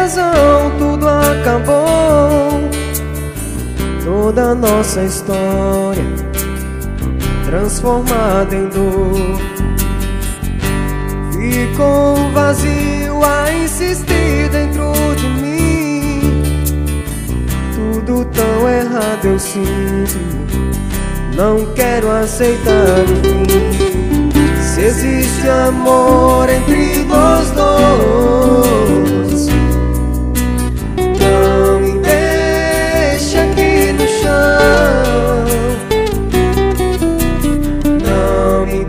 razão, tudo acabou. Toda nossa história transformada em dor. Ficou um vazio a insistir dentro de mim. Tudo tão errado eu sinto, não quero aceitar o fim. Se existe amor entre nós dois, não me deixa aqui no chão. Não me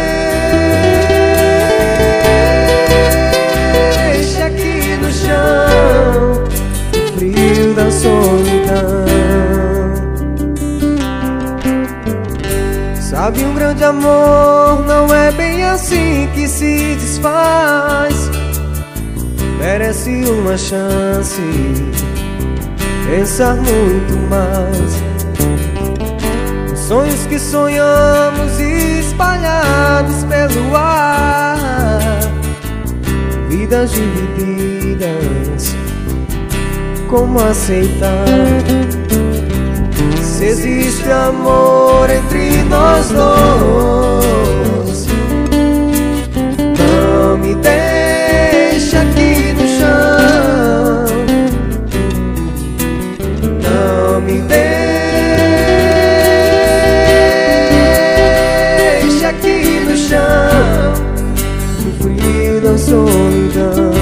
deixa aqui no chão, no frio da solidão. Sabe, um grande amor não é bem assim que se desfaz. Merece uma chance, pensar muito mais. Os sonhos que sonhamos espalhados pelo ar, vidas divididas, como aceitar? Se existe amor entre nós dois, não me deixa aqui no chão. Não me deixa aqui no chão, no frio da solidão.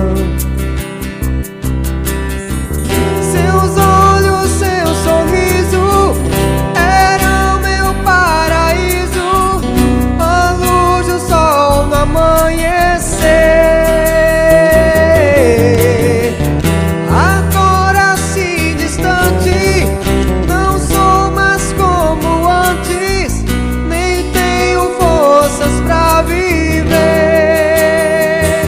Agora assim distante, não sou mais como antes, nem tenho forças pra viver.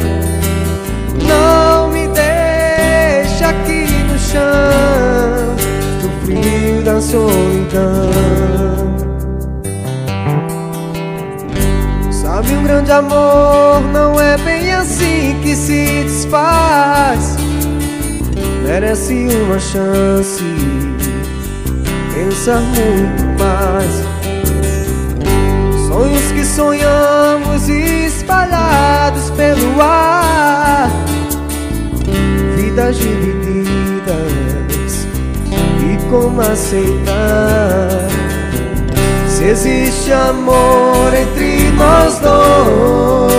Não me deixa aqui no chão, no frio da solidão. Sabe, um grande amor não é bem assim que se desfaz. Merece uma chance, pensar muito mais. Sonhos que sonhamos espalhados pelo ar, vidas divididas, e como aceitar? Se existe amor entre nós dois,